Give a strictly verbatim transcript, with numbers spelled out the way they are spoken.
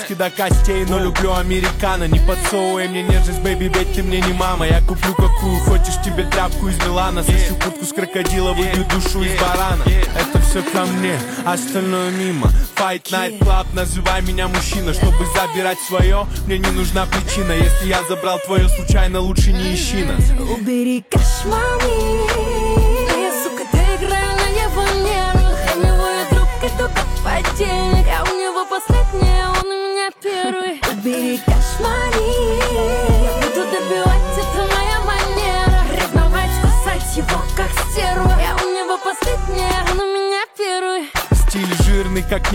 сиськи до костей, но люблю американо. Не подсовывай мне нежность, бэйби, ведь ты мне не мама. Я куплю какую хочешь, тебе тряпку из Милана. Сосю куртку с крокодила, выбью душу из барана. Это все ко мне, остальное мимо. Fight Night Club, называй меня мужчина. Чтобы забирать свое, мне не нужна причина. Если я забрал твое случайно, лучше не ищи нас. Убери кошмары. Я, сука, ты играю на его нервах. Я него и друг, и только подельник. Я у него последняя, он у меня первый. Убери кошмары. Я буду добивать, это моя манера. Ревновать, кусать его как стерва. Я у него последняя, он у меня первый. Стиль жирный, как